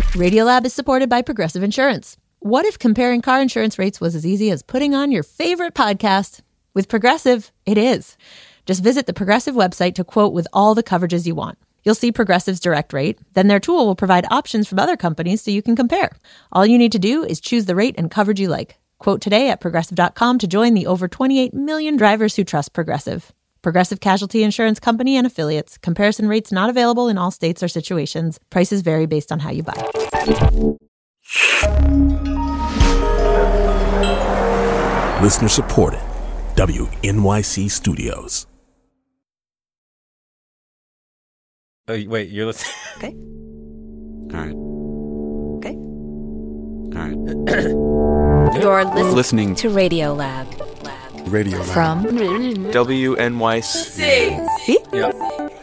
Radiolab is supported by Progressive Insurance. What if comparing car insurance rates was as easy as putting on your favorite podcast? With Progressive, it is. Just visit the Progressive website to quote with all the coverages you want. You'll see Progressive's direct rate. Then their tool will provide options from other companies so you can compare. All you need to do is choose the rate and coverage you like. Quote today at Progressive.com to join the over 28 million drivers who trust Progressive. Progressive Casualty Insurance Company and Affiliates. Comparison rates not available in all states or situations. Prices vary based on how you buy. Listener supported. WNYC Studios. Oh, wait, you're listening? Okay. All right. Okay. All right. You're Listening to Radiolab. Radio Lab. From WNYC. See? Yep.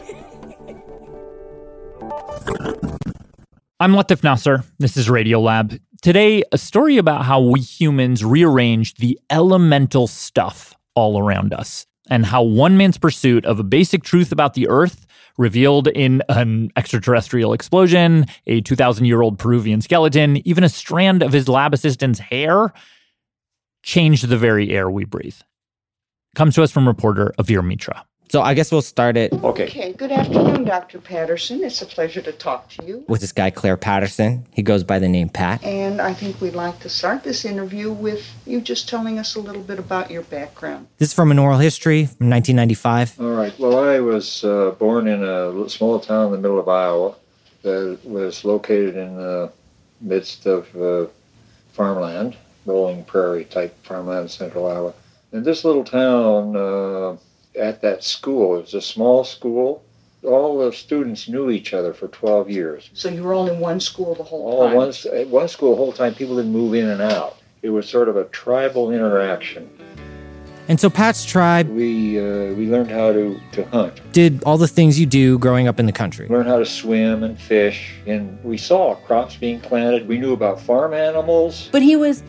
I'm Latif Nasser. This is Radiolab. Today, a story about how we humans rearranged the elemental stuff all around us, and how one man's pursuit of a basic truth about the Earth, revealed in an extraterrestrial explosion, a 2,000-year-old Peruvian skeleton, even a strand of his lab assistant's hair, changed the very air we breathe. Comes to us from reporter Avir Mitra. So I guess we'll start it Okay, good afternoon, Dr. Patterson. It's a pleasure to talk to you. with this guy, Claire Patterson. He goes by the name Pat. And I think we'd like to start this interview with you just telling us a little bit about your background. This is from an oral history from 1995. All right. Well, I was born in a small town in the middle of Iowa that was located in the midst of farmland, rolling prairie type farmland in central Iowa. And this little town, at that school, it was a small school. All the students knew each other for 12 years. So you were all in one school the whole All time? at one school the whole time. People didn't move in and out. It was sort of a tribal interaction. And so Pat's tribe We learned how to hunt, did all the things you do growing up in the country. learned how to swim and fish, and we saw crops being planted. We knew about farm animals. But he was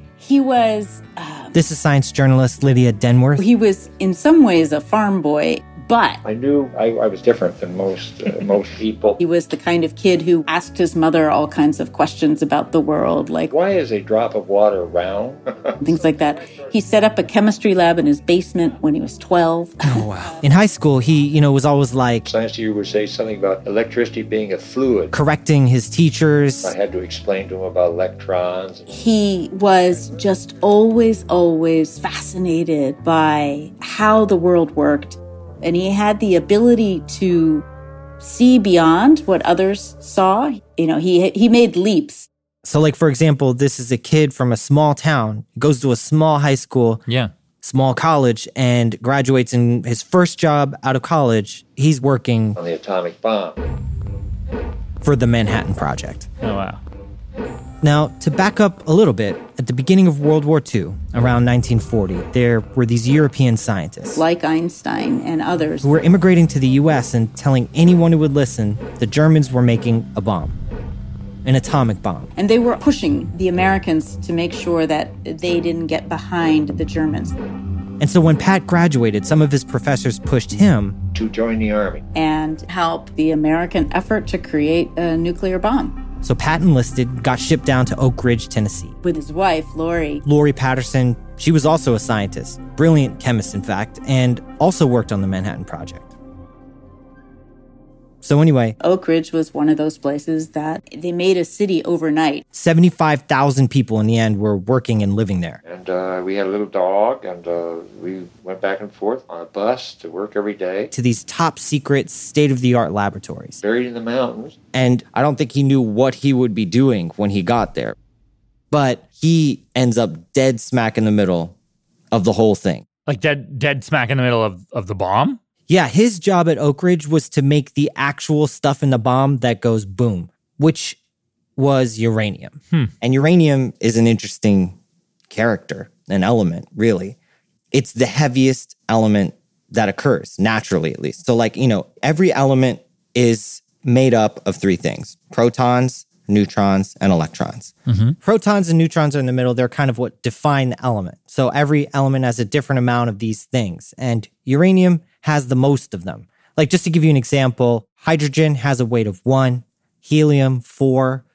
This is science journalist Lydia Denworth. in some ways a farm boy, but I knew I was different than most people. he was the kind of kid who asked his mother all kinds of questions about the world, like Why is a drop of water round? things like that. He set up a chemistry lab in his basement when he was 12. Oh, wow. In high school, he, was always like Science teacher would say something about electricity being a fluid. correcting his teachers. I had to explain to him about electrons. He was just always fascinated by how the world worked. And he had the ability to see beyond what others saw. He made leaps. So, like, for example, this is a kid from a small town, goes to a small high school, Yeah. small college, and graduates. In his first job out of college, he's working On the atomic bomb. for the Manhattan Project. Oh, wow. Now, to back up a little bit, at the beginning of World War II, around 1940, there were these European scientists Like Einstein and others. who were immigrating to the U.S. and telling anyone who would listen the Germans were making a bomb, an atomic bomb. And they were pushing the Americans to make sure that they didn't get behind the Germans. And so when Pat graduated, some of his professors pushed him To join the army. And help the American effort to create a nuclear bomb. So Pat enlisted, got shipped down to Oak Ridge, Tennessee. With his wife, Lori. Lori Patterson, she was also a scientist, brilliant chemist, in fact, and also worked on the Manhattan Project. So anyway, Oak Ridge was one of those places that they made a city overnight. 75,000 people in the end were working and living there. And we had a little dog, and we went back and forth on a bus to work every day. To these top secret, state-of-the-art laboratories. Buried in the mountains. And I don't think he knew what he would be doing when he got there. But he ends up dead smack in the middle of the whole thing. Like dead smack in the middle of the bomb? Yeah, his job at Oak Ridge was to make the actual stuff in the bomb that goes boom, which was uranium. And uranium is an interesting character, an element, really. It's the heaviest element that occurs, naturally at least. So every element is made up of three things: protons, neutrons, and electrons. Protons and neutrons are in the middle. They're kind of what define the element. So every element has a different amount of these things. And uranium has the most of them. Like, just to give you an example, hydrogen has a weight of 1, helium 4,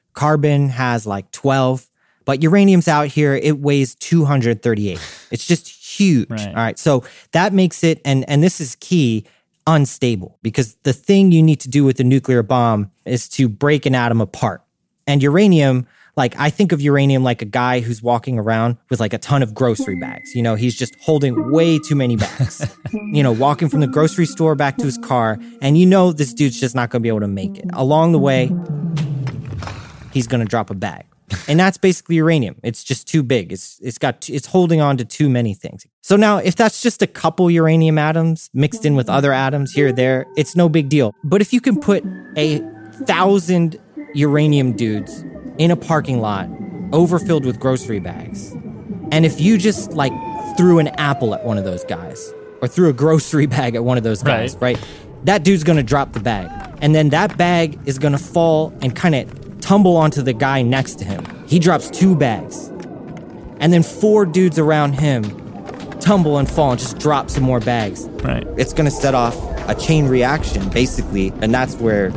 Carbon has like 12. But uranium's out here, it weighs 238. It's just huge. Right. All right. So that makes it, and this is key, unstable. Because the thing you need to do with a nuclear bomb is to break an atom apart. And uranium, like I think of uranium like a guy who's walking around with like a ton of grocery bags. You know, he's just holding way too many bags. You know, walking from the grocery store back to his car. And you know this dude's just not going to be able to make it. Along the way, he's going to drop a bag. And that's basically uranium. It's just too big. It's holding on to too many things. So now if that's just a couple uranium atoms mixed in with other atoms here or there, it's no big deal. But if you can put 1,000 uranium dudes in a parking lot overfilled with grocery bags, and if you just like threw an apple at one of those guys or threw a grocery bag at one of those guys, right? That dude's going to drop the bag. And then that bag is going to fall and kind of tumble onto the guy next to him. He drops 2 bags. And then 4 dudes around him tumble and fall and just drop some more bags. Right. It's going to set off a chain reaction, basically. And that's where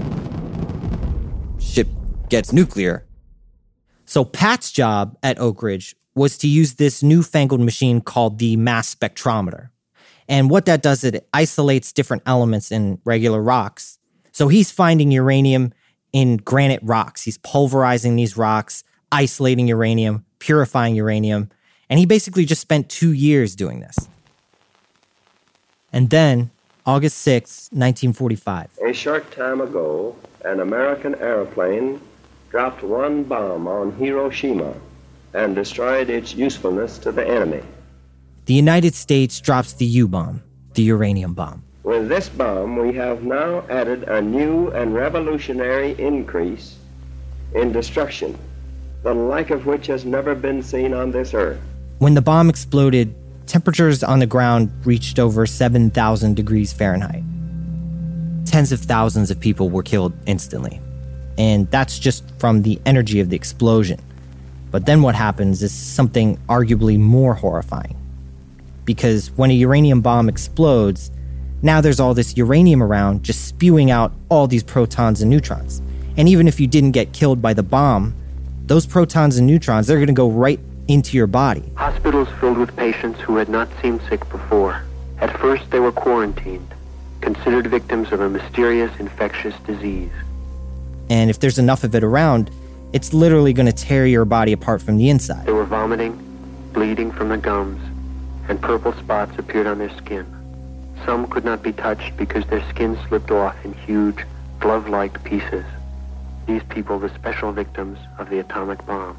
shit gets nuclear. So Pat's job at Oak Ridge was to use this newfangled machine called the mass spectrometer. And what that does is it isolates different elements in regular rocks. So he's finding uranium in granite rocks. He's pulverizing these rocks, isolating uranium, purifying uranium. And he basically just spent 2 years doing this. And then, August 6, 1945. A short time ago, an American airplane dropped one bomb on Hiroshima and destroyed its usefulness to the enemy. The United States drops the U-bomb, the uranium bomb. With this bomb, we have now added a new and revolutionary increase in destruction, the like of which has never been seen on this earth. When the bomb exploded, temperatures on the ground reached over 7,000 degrees Fahrenheit. Tens of thousands of people were killed instantly. And that's just from the energy of the explosion. But then what happens is something arguably more horrifying. Because when a uranium bomb explodes, now there's all this uranium around just spewing out all these protons and neutrons. And even if you didn't get killed by the bomb, those protons and neutrons, they're going to go right into your body. Hospitals filled with patients who had not seemed sick before. At first, they were quarantined, considered victims of a mysterious infectious disease. And if there's enough of it around, it's literally going to tear your body apart from the inside. They were vomiting, bleeding from the gums, and purple spots appeared on their skin. Some could not be touched because their skin slipped off in huge, glove-like pieces. These people were special victims of the atomic bomb.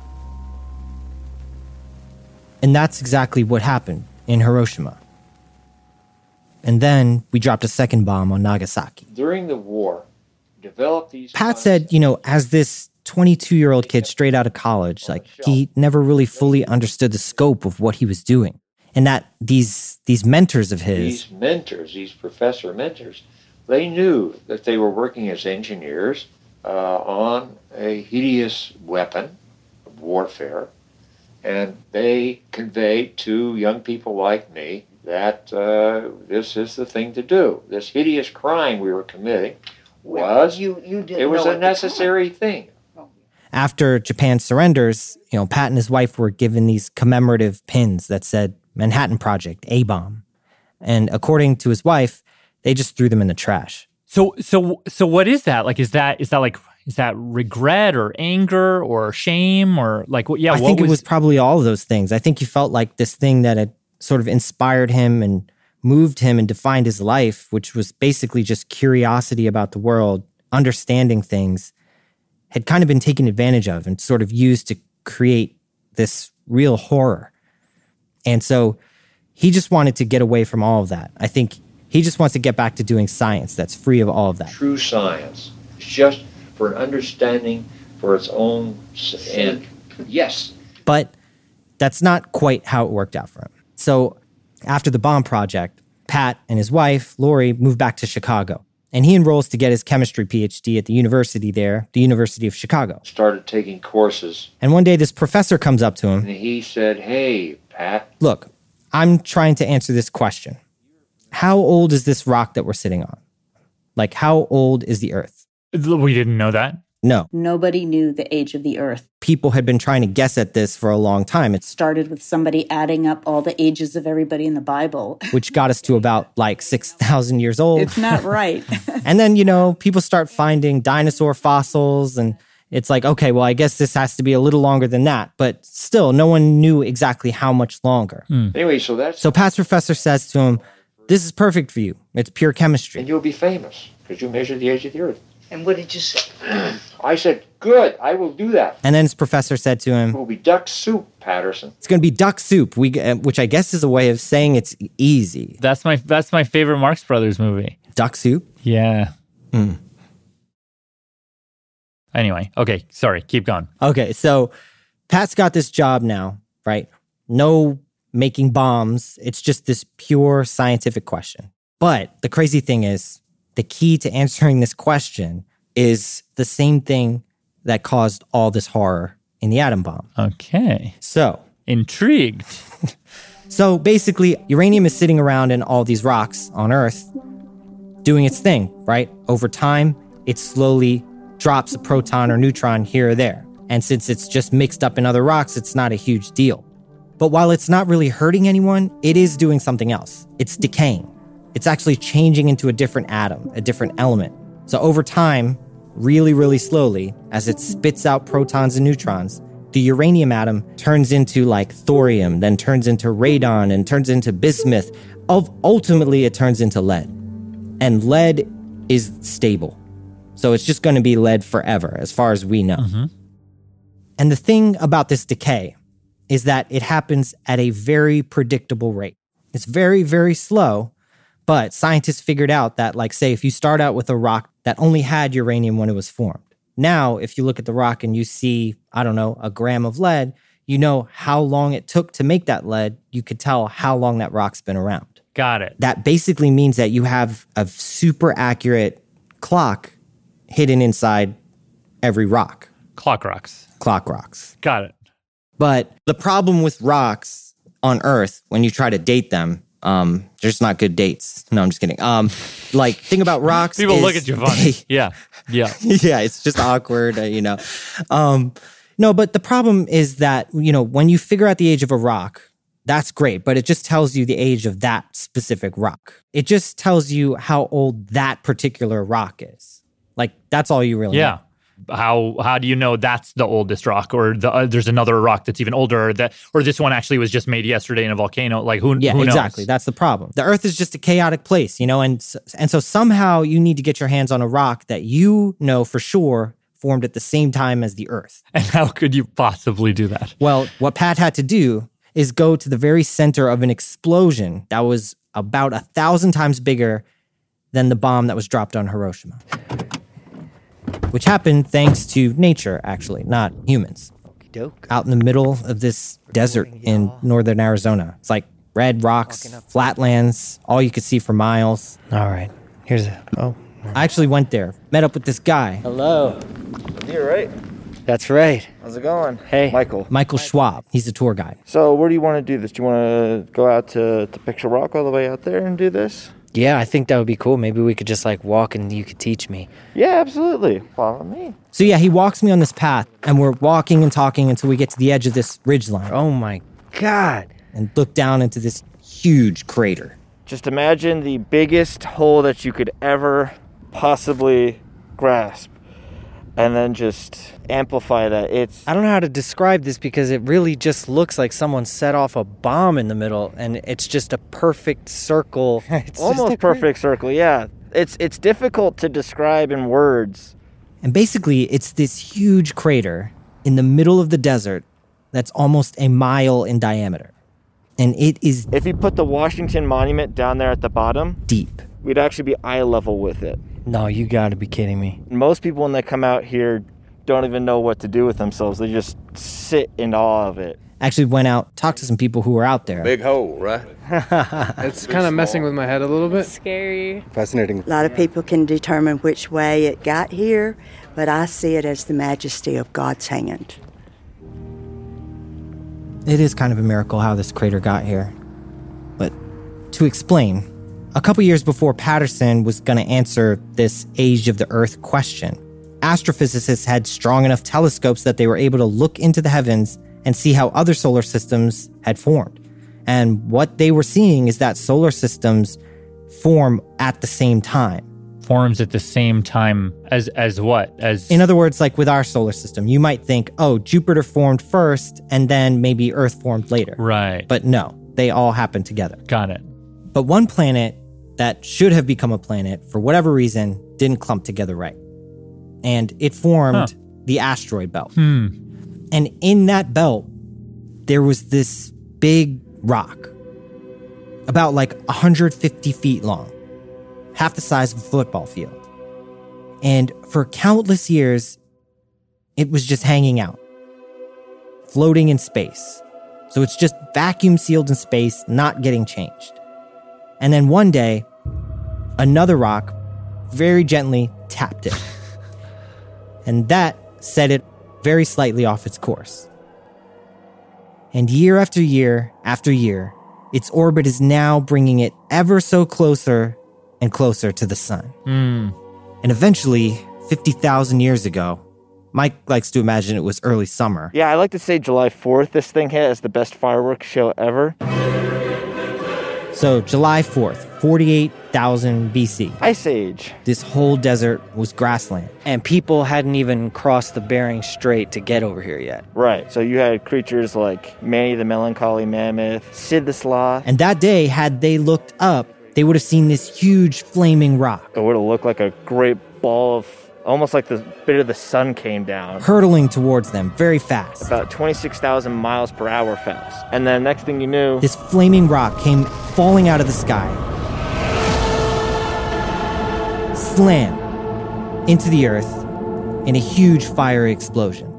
And that's exactly what happened in Hiroshima. And then we dropped a second bomb on Nagasaki. During the war, developed these... Pat said, as this 22-year-old kid straight out of college, he never really fully understood the scope of what he was doing. And that these mentors of his... These mentors, these professor mentors, they knew that they were working as engineers on a hideous weapon of warfare. And they conveyed to young people like me that this is the thing to do. This hideous crime we were committing was, it was a necessary thing. After Japan surrenders, Pat and his wife were given these commemorative pins that said Manhattan Project, A-bomb. And according to his wife, they just threw them in the trash. So what is that? Is that regret or anger or shame or I think it was probably all of those things. I think he felt like this thing that had sort of inspired him and moved him and defined his life, which was basically just curiosity about the world, understanding things, had kind of been taken advantage of and sort of used to create this real horror. And so he just wanted to get away from all of that. I think he just wants to get back to doing science that's free of all of that. True science. It's just for an understanding for its own end. Yes. But that's not quite how it worked out for him. So after the bomb project, Pat and his wife, Lori, moved back to Chicago. And he enrolls to get his chemistry PhD at the university there, the University of Chicago. Started taking courses. And one day this professor comes up to him. And he said, "Hey, Pat. Look, I'm trying to answer this question. How old is this rock that we're sitting on? How old is the Earth?" We didn't know that. No. Nobody knew the age of the Earth. People had been trying to guess at this for a long time. It started with somebody adding up all the ages of everybody in the Bible. Which got us to about like 6,000 years old. It's not right. And then, people start finding dinosaur fossils and it's like, okay, well, I guess this has to be a little longer than that. But still, no one knew exactly how much longer. Anyway, so Pat's professor says to him, this is perfect for you. It's pure chemistry. And you'll be famous because you measured the age of the Earth. And what did you say? I said, good, I will do that. And then his professor said to him, It will be duck soup, Patterson. It's going to be duck soup, which I guess is a way of saying it's easy. That's my favorite Marx Brothers movie. Duck soup? Yeah. Anyway, okay, sorry, keep going. Okay, so Pat's got this job now, right? No making bombs. It's just this pure scientific question. But the crazy thing is, the key to answering this question is the same thing that caused all this horror in the atom bomb. Okay. So. Intrigued. So basically, uranium is sitting around in all these rocks on Earth doing its thing, right? Over time, it slowly drops a proton or neutron here or there. And since it's just mixed up in other rocks, it's not a huge deal. But while it's not really hurting anyone, it is doing something else. It's decaying. It's actually changing into a different atom, a different element. So over time, really, really slowly, as it spits out protons and neutrons, the uranium atom turns into like thorium, then turns into radon, and turns into bismuth. Ultimately, it turns into lead. And lead is stable. So it's just going to be lead forever, as far as we know. Mm-hmm. And the thing about this decay is that it happens at a very predictable rate. It's very, very slow, but scientists figured out that, like, say, if you start out with a rock that only had uranium when it was formed, now, if you look at the rock and you see, I don't know, a gram of lead, you know how long it took to make that lead. You could tell how long that rock's been around. Got it. That basically means that you have a super accurate clock hidden inside every rock. Clock rocks. Clock rocks. Got it. But the problem with rocks on Earth, when you try to date them, there's not good dates. No, I'm just kidding. Like, thing about rocks People look at you funny. Yeah. Yeah, it's just awkward, No, but the problem is that, when you figure out the age of a rock, that's great, but it just tells you the age of that specific rock. It just tells you how old that particular rock is. Like, that's all you really know. How do you know that's the oldest rock, or there's another rock that's even older, or this one actually was just made yesterday in a volcano? Like, who knows? Exactly. That's the problem. The Earth is just a chaotic place, and so somehow you need to get your hands on a rock that you know for sure formed at the same time as the Earth. And how could you possibly do that? Well, what Pat had to do is go to the very center of an explosion that was about 1,000 times bigger than the bomb that was dropped on Hiroshima. Which happened thanks to nature, actually, not humans. Out in the middle of this desert in northern Arizona. It's like red rocks, flatlands, all you could see for miles. All right. I actually went there, met up with this guy. Hello. You're right. That's right. How's it going? Hey. Michael Schwab. He's a tour guide. So where do you want to do this? Do you want to go out to Picture Rock all the way out there and do this? Yeah, I think that would be cool. Maybe we could just walk and you could teach me. Yeah, absolutely. Follow me. So yeah, he walks me on this path and we're walking and talking until we get to the edge of this ridgeline. Oh my God. And look down into this huge crater. Just imagine the biggest hole that you could ever possibly grasp. And then just amplify that. I don't know how to describe this because it really just looks like someone set off a bomb in the middle and it's just a perfect circle. It's almost perfect circle, yeah. It's difficult to describe in words. And basically, it's this huge crater in the middle of the desert that's almost a mile in diameter. And it is... If you put the Washington Monument down there at the bottom... Deep. We'd actually be eye level with it. No, you gotta be kidding me. Most people, when they come out here, don't even know what to do with themselves. They just sit in awe of it. Actually went out, talked to some people who were out there. Big hole, right? It's kind of messing with my head a little bit. Scary. Fascinating. A lot of people can determine which way it got here, but I see it as the majesty of God's hand. It is kind of a miracle how this crater got here. But to explain, a couple years before Patterson was going to answer this age of the Earth question, astrophysicists had strong enough telescopes that they were able to look into the heavens and see how other solar systems had formed. And what they were seeing is that solar systems form at the same time. Forms at the same time as what? In other words, like with our solar system, you might think, oh, Jupiter formed first and then maybe Earth formed later. Right. But no, they all happened together. Got it. But one planet that should have become a planet, for whatever reason, didn't clump together right. And it formed the asteroid belt. And in that belt, there was this big rock, about like 150 feet long, half the size of a football field. And for countless years, it was just hanging out, floating in space. So it's just vacuum sealed in space, not getting changed. And then one day, another rock very gently tapped it. And that set it very slightly off its course. And year after year after year, its orbit is now bringing it ever so closer and closer to the sun. And eventually, 50,000 years ago, Mike likes to imagine it was early summer. Yeah, I like to say July 4th this thing hit as the best fireworks show ever. So July 4th, 48,000 BC. Ice Age. This whole desert was grassland. And people hadn't even crossed the Bering Strait to get over here yet. Right. So you had creatures like Manny the Melancholy Mammoth, Sid the Sloth. And that day, had they looked up, they would have seen this huge flaming rock. It would have looked like a great ball of, almost like the bit of the sun came down. Hurtling towards them very fast. About 26,000 miles per hour fast. And then next thing you knew, this flaming rock came falling out of the sky. Slam into the earth in a huge fiery explosion.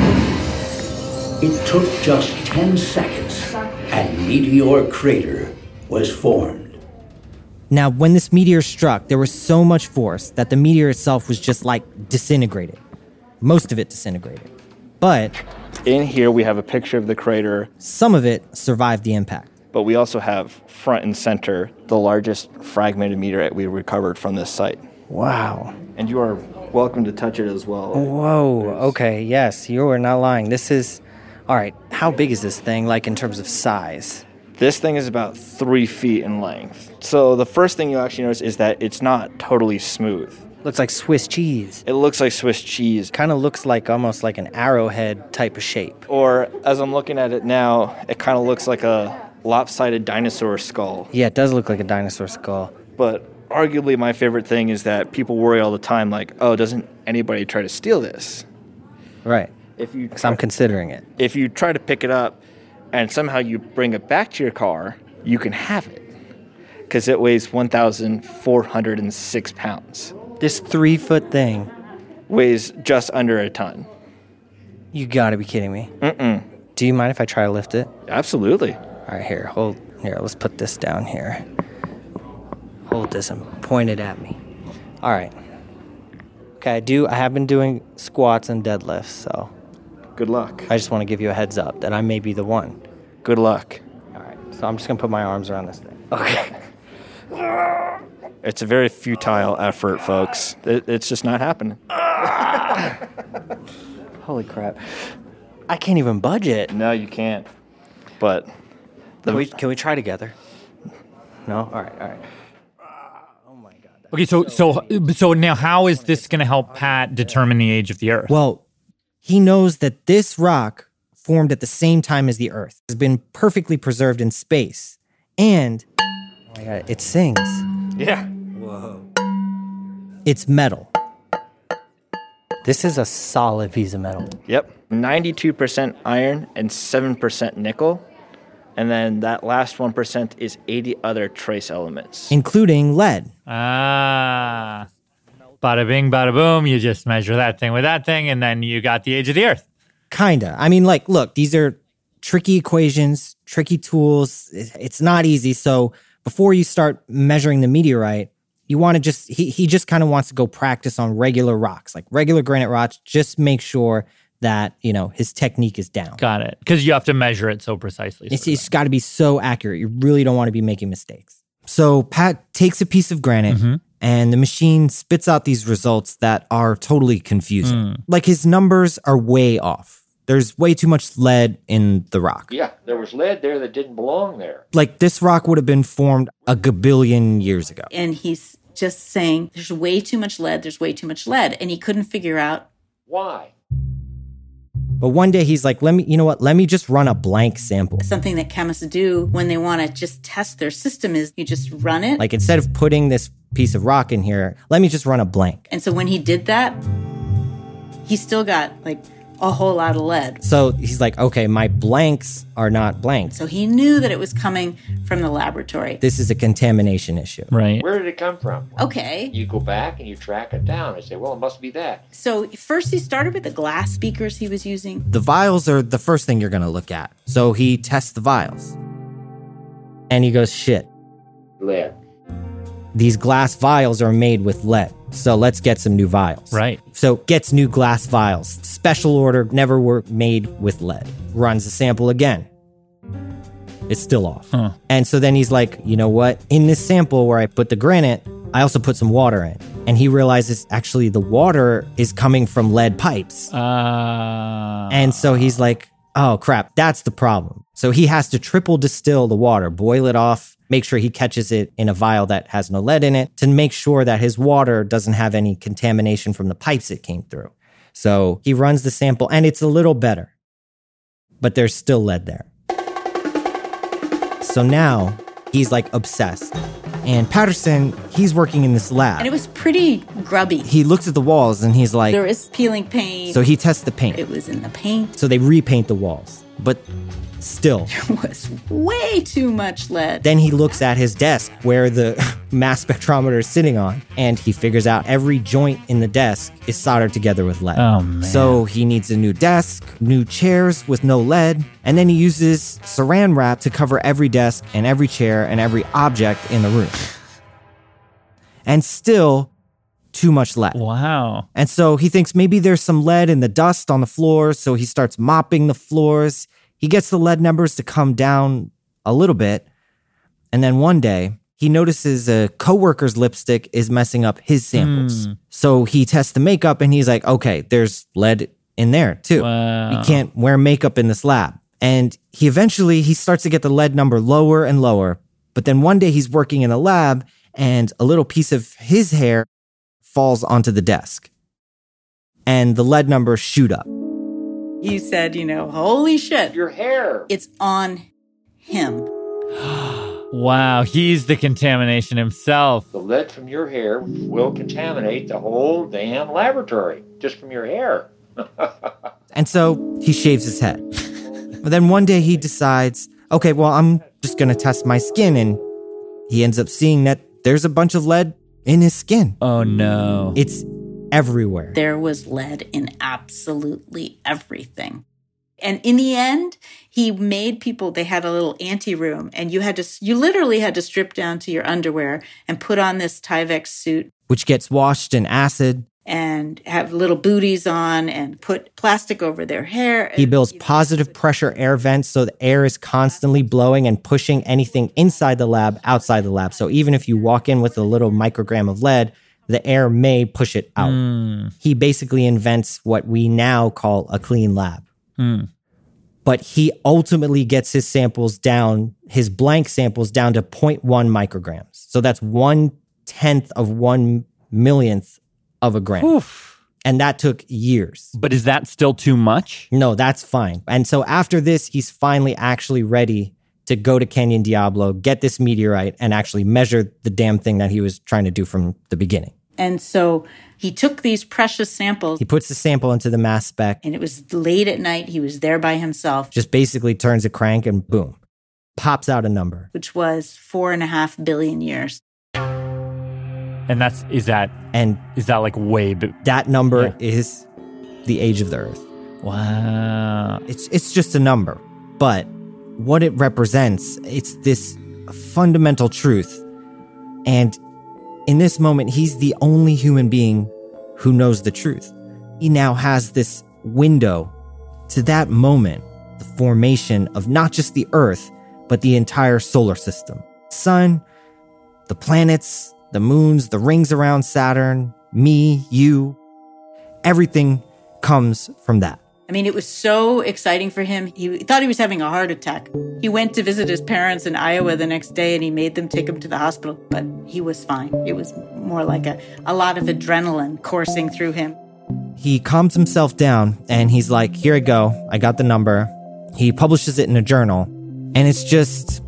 It took just 10 seconds and Meteor Crater was formed. Now, when this meteor struck, there was so much force that the meteor itself was just like disintegrated. Most of it disintegrated. But in here we have a picture of the crater. Some of it survived the impact. But we also have front and center the largest fragmented meteorite we recovered from this site. Wow. And you are welcome to touch it as well. Whoa, okay, yes, you are not lying. This is, all right, how big is this thing, like in terms of size? This thing is about 3 feet in length. So the first thing you actually notice is that it's not totally smooth. Looks like Swiss cheese. It looks like Swiss cheese. Kind of looks like almost like an arrowhead type of shape. Or, as I'm looking at it now, it kind of looks like a lopsided dinosaur skull. Yeah, it does look like a dinosaur skull. But arguably my favorite thing is that people worry all the time, like, oh, doesn't anybody try to steal this? Right. Because I'm considering it. If you try to pick it up and somehow you bring it back to your car, you can have it. Because it weighs 1,406 pounds. This 3-foot thing weighs just under a ton. You gotta be kidding me. Mm-mm. Do you mind if I try to lift it? Absolutely. All right, here, let's put this down here. Hold this and point it at me. All right. Okay, I have been doing squats and deadlifts, so. Good luck. I just want to give you a heads up that I may be the one. Good luck. All right, so I'm just gonna put my arms around this thing. Okay. It's a very futile effort, folks. It's just not happening. Holy crap. I can't even budge it. No, you can't. But can we try together? No? All right. Okay, so now how is this going to help Pat determine the age of the Earth? Well, he knows that this rock formed at the same time as the Earth. Has been perfectly preserved in space. And, oh my God, it sings. Yeah. Whoa. It's metal. This is a solid piece of metal. Yep. 92% iron and 7% nickel. And then that last 1% is 80 other trace elements. Including lead. Bada bing, bada boom. You just measure that thing with that thing, and then you got the age of the Earth. Kinda. I mean, like, look, these are tricky equations, tricky tools. It's not easy. So before you start measuring the meteorite, you want to he just kind of wants to go practice on regular rocks, like regular granite rocks. Just make sure that, his technique is down. Got it. Because you have to measure it so precisely. It's got to be so accurate. You really don't want to be making mistakes. So Pat takes a piece of granite And the machine spits out these results that are totally confusing. Like his numbers are way off. There's way too much lead in the rock. Yeah, there was lead there that didn't belong there. Like this rock would have been formed a gabillion years ago. And he's just saying, there's way too much lead, there's way too much lead. And he couldn't figure out why. But one day he's like, let me just run a blank sample. Something that chemists do when they want to just test their system is you just run it. Like instead of putting this piece of rock in here, let me just run a blank. And so when he did that, he still got like a whole lot of lead. So he's like, okay, my blanks are not blanks. So he knew that it was coming from the laboratory. This is a contamination issue. Right. Where did it come from? Okay. You go back and you track it down and say, well, it must be that. So first he started with the glass beakers he was using. The vials are the first thing you're going to look at. So he tests the vials. And he goes, shit. Lead. These glass vials are made with lead. So let's get some new vials. Right. So gets new glass vials. Special order, never were made with lead. Runs the sample again. It's still off. Huh. And so then he's like, you know what? In this sample where I put the granite, I also put some water in. And he realizes actually the water is coming from lead pipes. And so he's like, oh crap, that's the problem. So he has to triple distill the water, boil it off, make sure he catches it in a vial that has no lead in it to make sure that his water doesn't have any contamination from the pipes it came through. So he runs the sample and it's a little better, but there's still lead there. So now he's like obsessed. And Patterson, he's working in this lab. And it was pretty grubby. He looks at the walls and he's like... There is peeling paint. So he tests the paint. It was in the paint. So they repaint the walls. But still... There was way too much lead. Then he looks at his desk where the mass spectrometer is sitting on. And he figures out every joint in the desk is soldered together with lead. Oh, man. So he needs a new desk, new chairs with no lead. And then he uses saran wrap to cover every desk and every chair and every object in the room. And still too much lead. Wow. And so he thinks maybe there's some lead in the dust on the floors. So he starts mopping the floors. He gets the lead numbers to come down a little bit. And then one day he notices a coworker's lipstick is messing up his samples. So he tests the makeup and he's like, okay, there's lead in there too. Wow. You can't wear makeup in this lab. And he starts to get the lead number lower and lower. But then one day he's working in the lab and a little piece of his hair falls onto the desk. And the lead numbers shoot up. He said, holy shit. Your hair. It's on him. Wow, he's the contamination himself. The lead from your hair will contaminate the whole damn laboratory, just from your hair. And so he shaves his head. But then one day he decides, okay, well, I'm just going to test my skin. And he ends up seeing that there's a bunch of lead in his skin. Oh, no. It's everywhere. There was lead in absolutely everything. And in the end, he made people, they had a little ante room and you literally had to strip down to your underwear and put on this Tyvek suit. Which gets washed in acid. And have little booties on and put plastic over their hair. He builds positive pressure air vents so the air is constantly blowing and pushing anything inside the lab, outside the lab. So even if you walk in with a little microgram of lead, the air may push it out. He basically invents what we now call a clean lab. But he ultimately gets his samples down, his blank samples down to 0.1 micrograms. So that's 1/10 of 1 millionth of a gram. Oof. And that took years. But is that still too much? No, that's fine. And so after this, he's finally actually ready to go to Canyon Diablo, get this meteorite, and actually measure the damn thing that he was trying to do from the beginning. And so he took these precious samples. He puts the sample into the mass spec. And it was late at night. He was there by himself. Just basically turns a crank and boom, pops out a number. Which was 4.5 billion years. And is that like way big? That number is the age of the Earth. Wow. It's just a number. But what it represents, it's this fundamental truth. And in this moment, he's the only human being who knows the truth. He now has this window to that moment, the formation of not just the Earth, but the entire solar system. Sun, the planets, the moons, the rings around Saturn, me, you, everything comes from that. I mean, it was so exciting for him. He thought he was having a heart attack. He went to visit his parents in Iowa the next day, and he made them take him to the hospital, but he was fine. It was more like a lot of adrenaline coursing through him. He calms himself down, and he's like, here I go. I got the number. He publishes it in a journal, and it's just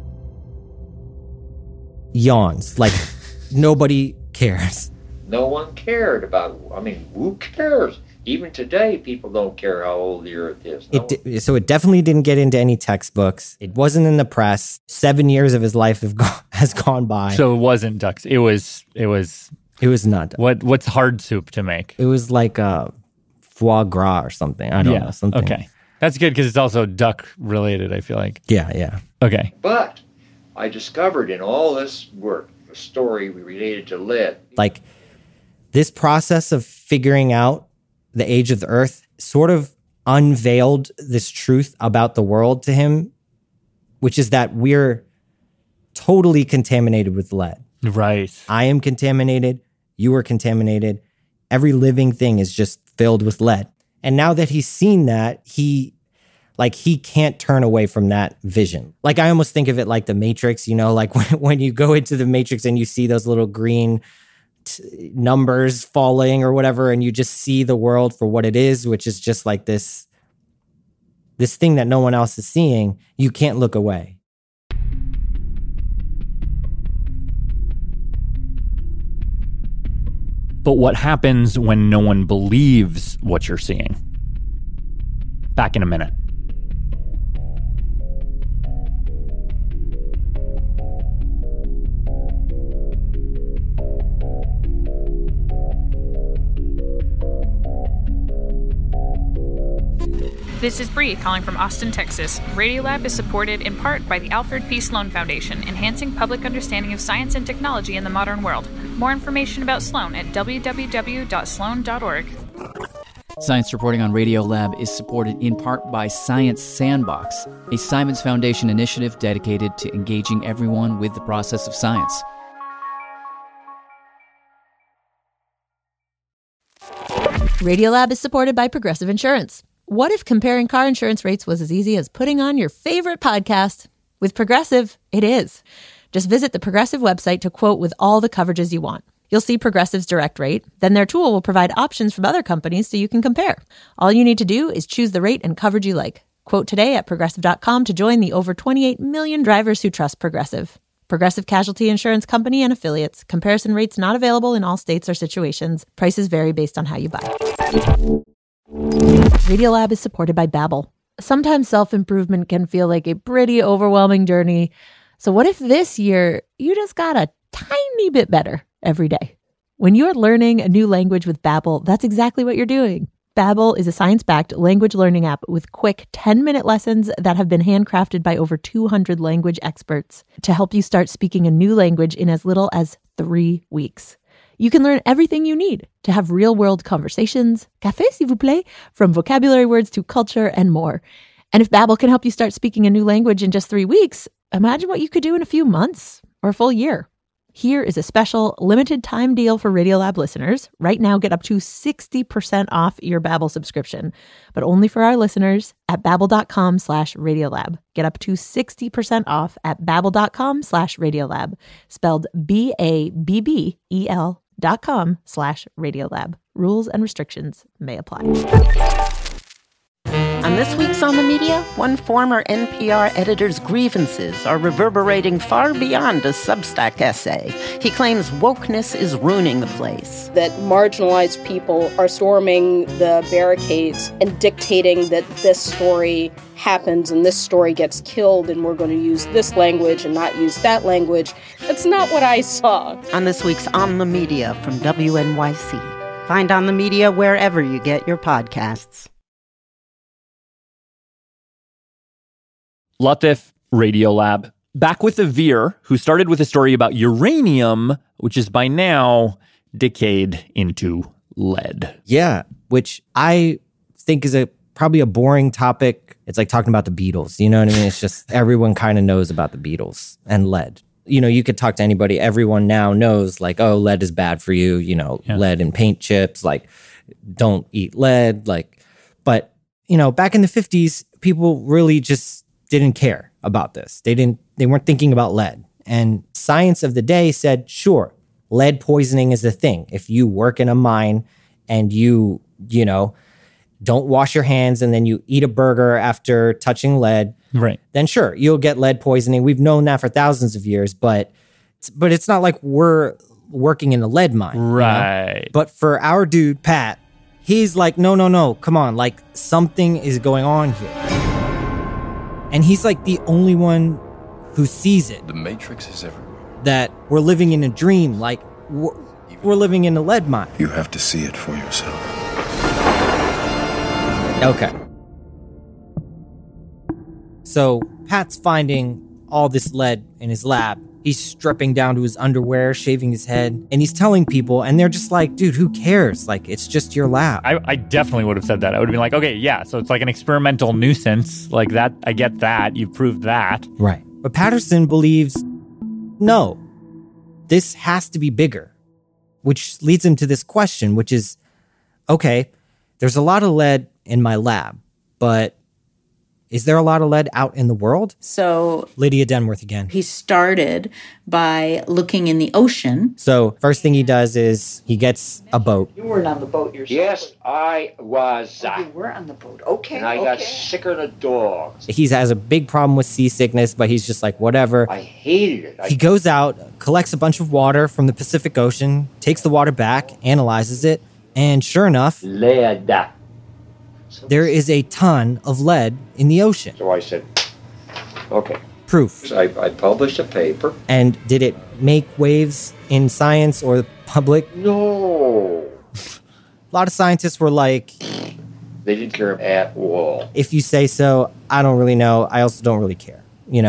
yawns. Like, nobody cares. No one cared about, who cares? Even today, people don't care how old the Earth is. So it definitely didn't get into any textbooks. It wasn't in the press. 7 years of his life has gone by. So it wasn't ducks. It was not. What's hard soup to make? It was like foie gras or something. I don't know. Something. Okay. That's good because it's also duck related, I feel like. Yeah. Okay. But I discovered in all this work a story related to lead. Like, this process of figuring out the age of the Earth sort of unveiled this truth about the world to him, which is that we're totally contaminated with lead. Right. I am contaminated. You are contaminated. Every living thing is just filled with lead. And now that he's seen that, he can't turn away from that vision. Like, I almost think of it like the Matrix, like when you go into the Matrix and you see those little green numbers falling or whatever, and you just see the world for what it is, which is just like this thing that no one else is seeing. You can't look away. But what happens when no one believes what you're seeing? Back in a minute. This is Bree calling from Austin, Texas. Radiolab is supported in part by the Alfred P. Sloan Foundation, enhancing public understanding of science and technology in the modern world. More information about Sloan at www.sloan.org. Science reporting on Radiolab is supported in part by Science Sandbox, a Simons Foundation initiative dedicated to engaging everyone with the process of science. Radiolab is supported by Progressive Insurance. What if comparing car insurance rates was as easy as putting on your favorite podcast? With Progressive, it is. Just visit the Progressive website to quote with all the coverages you want. You'll see Progressive's direct rate. Then their tool will provide options from other companies so you can compare. All you need to do is choose the rate and coverage you like. Quote today at Progressive.com to join the over 28 million drivers who trust Progressive. Progressive Casualty Insurance Company and Affiliates. Comparison rates not available in all states or situations. Prices vary based on how you buy. Radiolab is supported by Babbel. Sometimes self-improvement can feel like a pretty overwhelming journey. So what if this year you just got a tiny bit better every day? When you're learning a new language with Babbel, that's exactly what you're doing. Babbel is a science-backed language learning app with quick 10-minute lessons that have been handcrafted by over 200 language experts to help you start speaking a new language in as little as 3 weeks. You can learn everything you need to have real-world conversations, café s'il vous plaît, from vocabulary words to culture and more. And if Babbel can help you start speaking a new language in just 3 weeks, imagine what you could do in a few months or a full year. Here is a special limited time deal for Radiolab listeners. Right now, get up to 60% off your Babbel subscription, but only for our listeners at babbel.com/Radiolab. Get up to 60% off at babbel.com/Radiolab, spelled BABBEL.com/Radiolab. Rules and restrictions may apply. On this week's On the Media, one former NPR editor's grievances are reverberating far beyond a Substack essay. He claims wokeness is ruining the place. That marginalized people are storming the barricades and dictating that this story happens and this story gets killed and we're going to use this language and not use that language. That's not what I saw. On this week's On the Media from WNYC. Find On the Media wherever you get your podcasts. Latif, Radiolab, back with the Veer, who started with a story about uranium, which is by now decayed into lead. Yeah, which I think is probably a boring topic. It's like talking about the Beatles. You know what I mean? It's just everyone kind of knows about the Beatles and lead. You could talk to anybody. Everyone now knows like, oh, lead is bad for you, lead in paint chips, like don't eat lead. But back in the 50s, people really just didn't care about this. They weren't thinking about lead. And science of the day said, sure, lead poisoning is a thing. If you work in a mine and you don't wash your hands and then you eat a burger after touching lead, right? Then sure, you'll get lead poisoning. We've known that for thousands of years, but it's not like we're working in a lead mine. Right. But for our dude, Pat, he's like, no, come on. Like something is going on here. And he's like the only one who sees it. The Matrix is everywhere. That we're living in a dream, like we're living in a lead mine. You have to see it for yourself. Okay. So Pat's finding all this lead in his lab. He's stripping down to his underwear, shaving his head, and he's telling people, and they're just like, dude, who cares? Like, it's just your lab. I definitely would have said that. I would have been like, okay, yeah, so it's like an experimental nuisance. Like that, I get that. You've proved that. Right. But Patterson believes, no, this has to be bigger, which leads him to this question, which is, okay, there's a lot of lead in my lab, but is there a lot of lead out in the world? So Lydia Denworth again. He started by looking in the ocean. So first thing he does is he gets a boat. You weren't on the boat yourself. Yes, I was. Oh, you were on the boat. Okay. And I got sicker than a dog. He has a big problem with seasickness, but he's just like, whatever. I hated it. He goes out, collects a bunch of water from the Pacific Ocean, takes the water back, analyzes it, and sure enough, lead. There is a ton of lead in the ocean. So I said, okay. Proof. So I published a paper. And did it make waves in science or the public? No. A lot of scientists were like, they didn't care at all. If you say so, I don't really know. I also don't really care,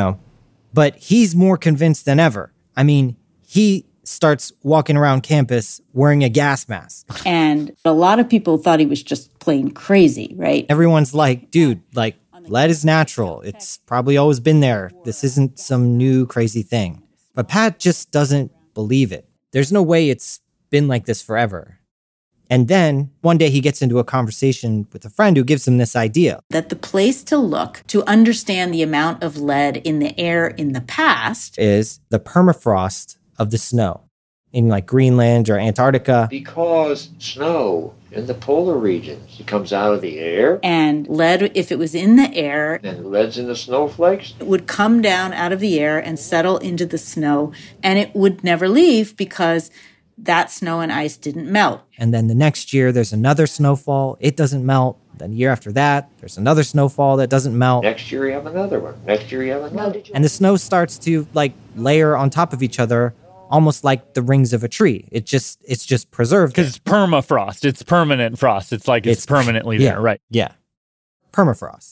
But he's more convinced than ever. I mean, he starts walking around campus wearing a gas mask. And a lot of people thought he was just plain crazy, right? Everyone's like, dude, like, lead is natural. It's probably always been there. This isn't some new crazy thing. But Pat just doesn't believe it. There's no way it's been like this forever. And then one day he gets into a conversation with a friend who gives him this idea. That the place to look to understand the amount of lead in the air in the past is the permafrost of the snow in like Greenland or Antarctica. Because snow in the polar regions, it comes out of the air. And lead, if it was in the air, and lead's in the snowflakes, it would come down out of the air and settle into the snow, and it would never leave because that snow and ice didn't melt. And then the next year, there's another snowfall. It doesn't melt. Then the year after that, there's another snowfall that doesn't melt. Next year, you have another one. Next year, you have another. And the snow starts to like layer on top of each other, almost like the rings of a tree. It's just preserved. Because it's permafrost. It's permanent frost. It's like it's permanently there, right? Yeah. Permafrost.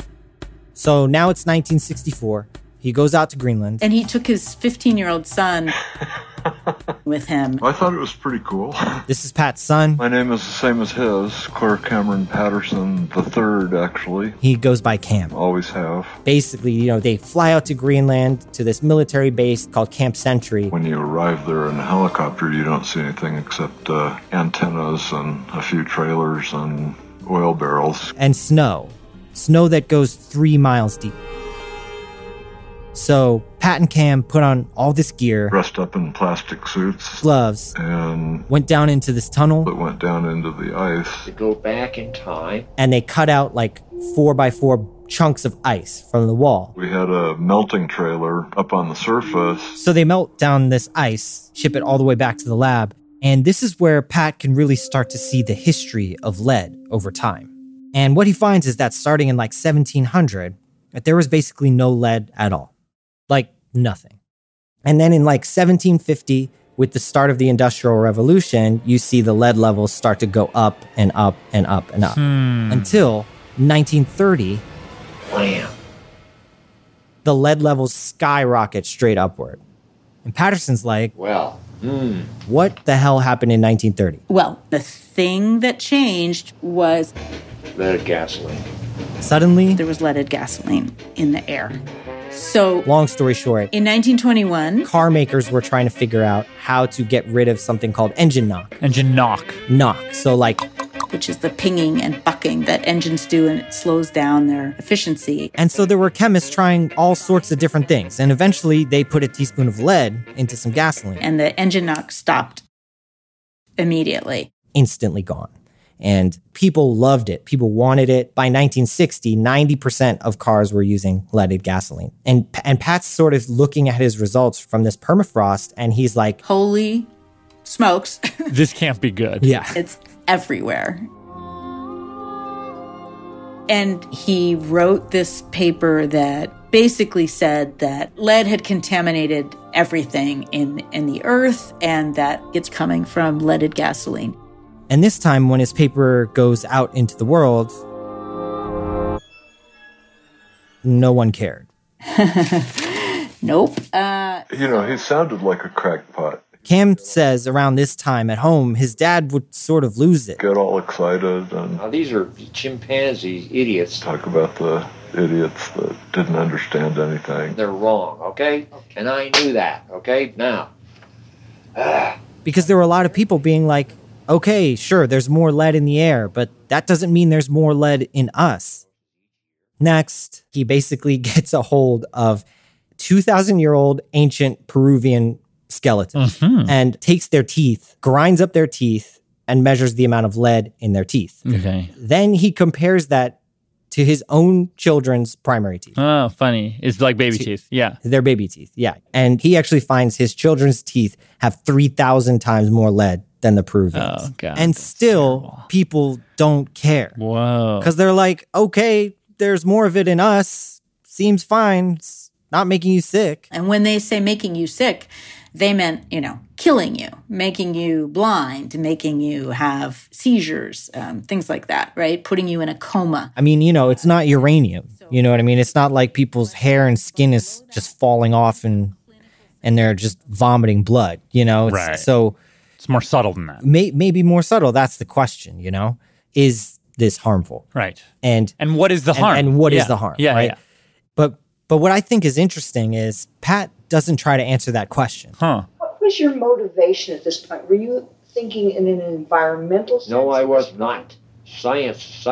So now it's 1964. He goes out to Greenland. And he took his 15-year-old son with him. I thought it was pretty cool. This is Pat's son. My name is the same as his, Clark Cameron Patterson III, actually. He goes by Cam. Always have. Basically, they fly out to Greenland to this military base called Camp Sentry. When you arrive there in a helicopter, you don't see anything except antennas and a few trailers and oil barrels. And snow. Snow that goes 3 miles deep. So Pat and Cam put on all this gear. Dressed up in plastic suits. Gloves. And went down into this tunnel. That went down into the ice. To go back in time. And they cut out like 4x4 chunks of ice from the wall. We had a melting trailer up on the surface. So they melt down this ice, ship it all the way back to the lab. And this is where Pat can really start to see the history of lead over time. And what he finds is that starting in like 1700, that there was basically no lead at all. Like nothing. And then in like 1750, with the start of the Industrial Revolution, you see the lead levels start to go up and up and up and up. Until 1930, wham, the lead levels skyrocket straight upward. And Patterson's like, well, what the hell happened in 1930? Well, the thing that changed was leaded gasoline. Suddenly, there was leaded gasoline in the air. So, long story short, in 1921, car makers were trying to figure out how to get rid of something called engine knock. Engine knock. Knock. So like, which is the pinging and bucking that engines do, and it slows down their efficiency. And so there were chemists trying all sorts of different things. And eventually they put a teaspoon of lead into some gasoline. And the engine knock stopped immediately. Instantly gone. And people loved it. People wanted it. By 1960, 90% of cars were using leaded gasoline. And Pat's sort of looking at his results from this permafrost, and he's like, holy smokes. This can't be good. Yeah. It's everywhere. And he wrote this paper that basically said that lead had contaminated everything in the earth, and that it's coming from leaded gasoline. And this time, when his paper goes out into the world, no one cared. Nope. He sounded like a crackpot. Cam says around this time at home, his dad would sort of lose it. Get all excited and... Now, these are chimpanzees, idiots. Talk about the idiots that didn't understand anything. They're wrong, okay? And I knew that, okay? Now. Because there were a lot of people being like, okay, sure, there's more lead in the air, but that doesn't mean there's more lead in us. Next, he basically gets a hold of 2,000-year-old ancient Peruvian skeletons and takes their teeth, grinds up their teeth, and measures the amount of lead in their teeth. Okay. Then he compares that to his own children's primary teeth. Oh, funny. It's like baby teeth. Yeah. Their baby teeth, yeah. And he actually finds his children's teeth have 3,000 times more lead than the Peruvians. Oh, God. And still, people don't care. Whoa. Because they're like, okay, there's more of it in us. Seems fine. It's not making you sick. And when they say making you sick, they meant, killing you, making you blind, making you have seizures, things like that, right? Putting you in a coma. I mean, it's not uranium. You know what I mean? It's not like people's hair and skin is just falling off and they're just vomiting blood, Right. So it's more subtle than that. Maybe more subtle. That's the question, Is this harmful? Right. And what is the harm? And what is the harm? Yeah, right? yeah. But what I think is interesting is Pat doesn't try to answer that question. Huh. What was your motivation at this point? Were you thinking in an environmental sense? No, I was not. Science.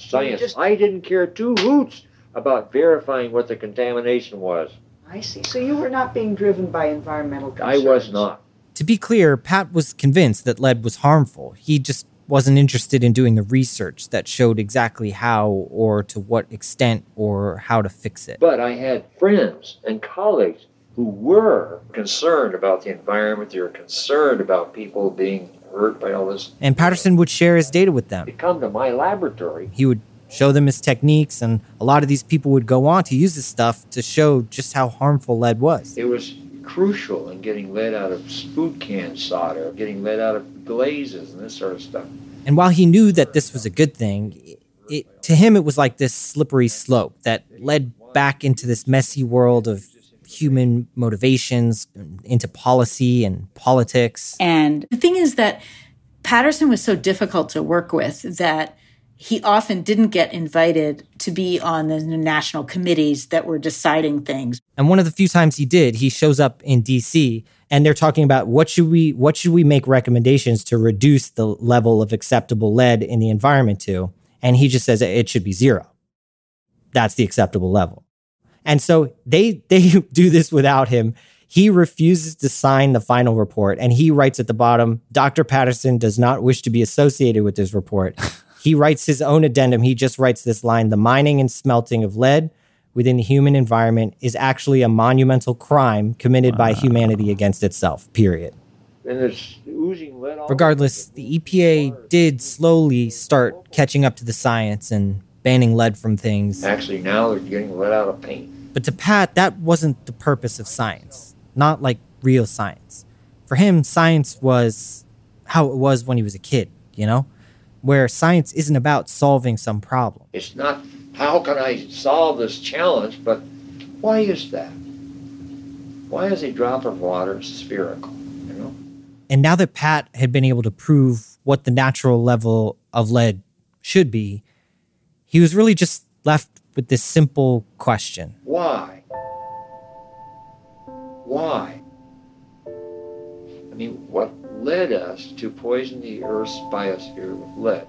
I didn't care two hoots about verifying what the contamination was. I see. So you were not being driven by environmental concerns. I was not. To be clear, Pat was convinced that lead was harmful. He just wasn't interested in doing the research that showed exactly how or to what extent or how to fix it. But I had friends and colleagues who were concerned about the environment. They were concerned about people being hurt by all this. And Patterson would share his data with them. They come to my laboratory. He would show them his techniques, and a lot of these people would go on to use this stuff to show just how harmful lead was. It was crucial in getting lead out of food can solder, getting lead out of glazes and this sort of stuff. And while he knew that this was a good thing, to him it was like this slippery slope that led back into this messy world of human motivations, into policy and politics. And the thing is that Patterson was so difficult to work with that he often didn't get invited to be on the national committees that were deciding things. And one of the few times he did, he shows up in DC and they're talking about what should we make recommendations to reduce the level of acceptable lead in the environment to? And he just says it should be 0. That's the acceptable level. And so they do this without him. He refuses to sign the final report, and he writes at the bottom, Dr. Patterson does not wish to be associated with this report. He writes his own addendum. He just writes this line, the mining and smelting of lead within the human environment is actually a monumental crime committed by humanity against itself, period. And there's oozing lead all Regardless, the EPA did slowly start catching up to the science and banning lead from things. Actually, now they're getting lead out of paint. But to Pat, that wasn't the purpose of science. Not like real science. For him, science was how it was when he was a kid, where science isn't about solving some problem. It's not, how can I solve this challenge, but why is that? Why is a drop of water spherical, And now that Pat had been able to prove what the natural level of lead should be, he was really just left with this simple question. Why? Why? I mean, what led us to poison the Earth's biosphere with lead?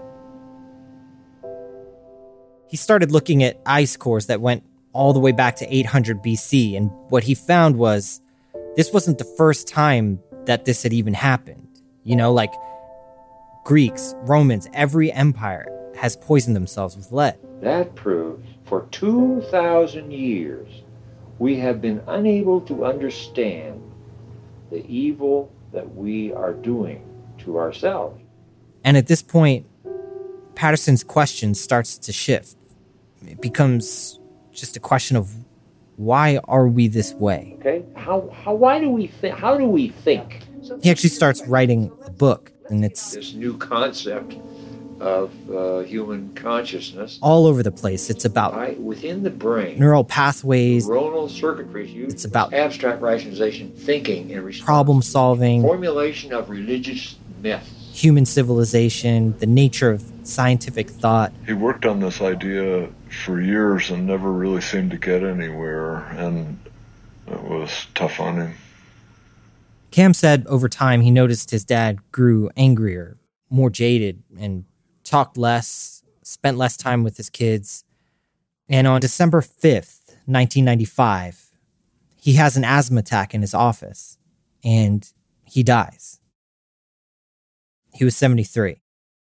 He started looking at ice cores that went all the way back to 800 BC, and what he found was this wasn't the first time that this had even happened. You know, like Greeks, Romans, every empire has poisoned themselves with lead. That proves for 2,000 years we have been unable to understand the evil that we are doing to ourselves. And at this point, Patterson's question starts to shift. It becomes just a question of, why are we this way? Okay, why do we think? How do we think? He actually starts writing a book, and it's this new concept of human consciousness all over the place. It's about within the brain, neural pathways, neuronal circuitries used. It's about abstract rationalization, thinking, and problem solving, formulation of religious myths, human civilization, the nature of scientific thought. He worked on this idea for years and never really seemed to get anywhere, and it was tough on him. Cam said over time he noticed his dad grew angrier, more jaded, and talked less, spent less time with his kids. And on December 5th, 1995, he has an asthma attack in his office, and he dies. He was 73.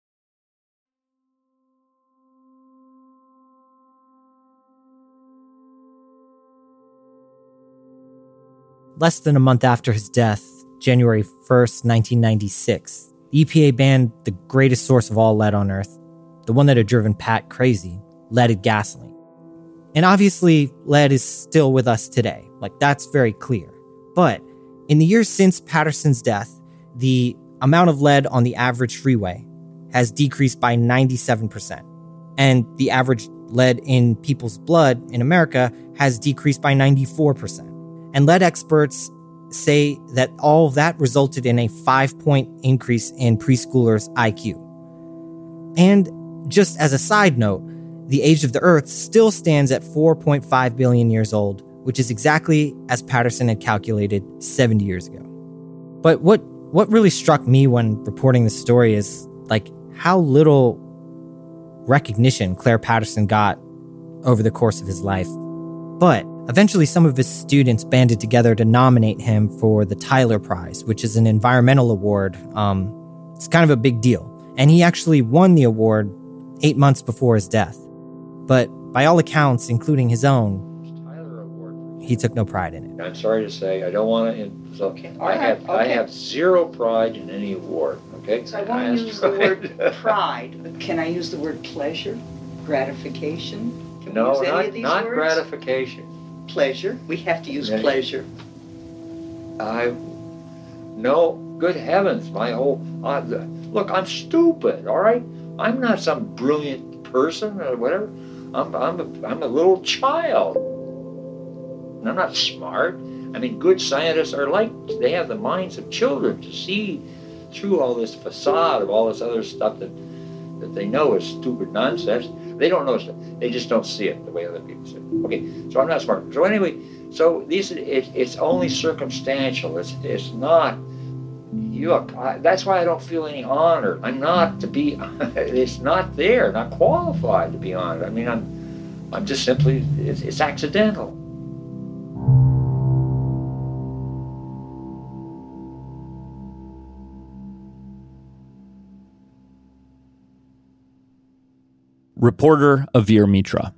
Less than a month after his death, January 1st, 1996, the EPA banned the greatest source of all lead on Earth, the one that had driven Pat crazy, leaded gasoline. And obviously, lead is still with us today. Like, that's very clear. But in the years since Patterson's death, the amount of lead on the average freeway has decreased by 97%. And the average lead in people's blood in America has decreased by 94%. And lead experts say that all of that resulted in a 5-point increase in preschoolers' IQ. And just as a side note, the age of the Earth still stands at 4.5 billion years old, which is exactly as Patterson had calculated 70 years ago. But what really struck me when reporting this story is like how little recognition Claire Patterson got over the course of his life. But eventually some of his students banded together to nominate him for the Tyler Prize, which is an environmental award. It's kind of a big deal. And he actually won the award 8 months before his death. But by all accounts, including his own, he took no pride in it. I'm sorry to say, I don't want to. I have zero pride in any award. Okay. So I want to use the word pride, but can I use the word pleasure, gratification? Can we use any of these not words? Gratification. Pleasure. We have to use pleasure. No. Good heavens! My whole look. I'm stupid. All right. I'm not some brilliant person or whatever. I'm a little child. I'm not smart. I mean, good scientists are like, they have the minds of children to see through all this facade of all this other stuff that they know is stupid nonsense. They don't know stuff. They just don't see it the way other people see it. Okay, so I'm not smart. So anyway, it's only circumstantial. It's not. That's why I don't feel any honor. I'm not to be. It's not there. Not qualified to be honored. I mean, I'm just simply. It's accidental. Reporter Avir Mitra.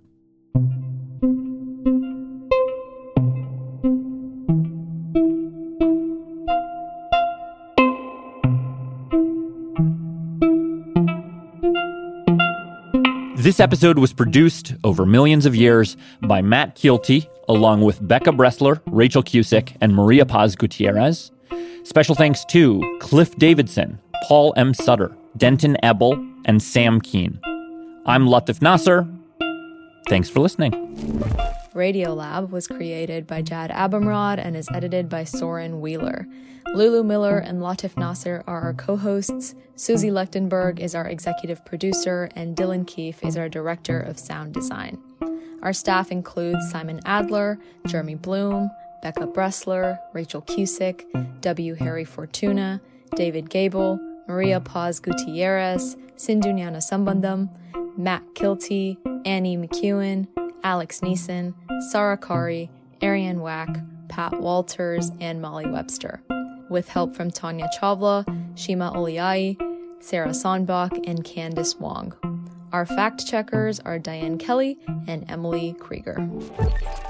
This episode was produced over millions of years by Matt Kielty, along with Becca Bressler, Rachel Cusick, and Maria Paz Gutierrez. Special thanks to Cliff Davidson, Paul M. Sutter, Denton Ebel, and Sam Keene. I'm Latif Nasser. Thanks for listening. Radiolab was created by Jad Abumrad and is edited by Soren Wheeler. Lulu Miller and Latif Nasser are our co-hosts. Susie Lechtenberg is our executive producer, and Dylan Keefe is our director of sound design. Our staff includes Simon Adler, Jeremy Bloom, Becca Bressler, Rachel Cusick, W. Harry Fortuna, David Gable, Maria Paz Gutierrez, Sindhu Sambandam, Matt Kilty, Annie McEwen, Alex Neeson, Sarah Kari, Ariane Wack, Pat Walters, and Molly Webster, with help from Tanya Chawla, Shima Oliai, Sarah Sonbach, and Candice Wong. Our fact checkers are Diane Kelly and Emily Krieger.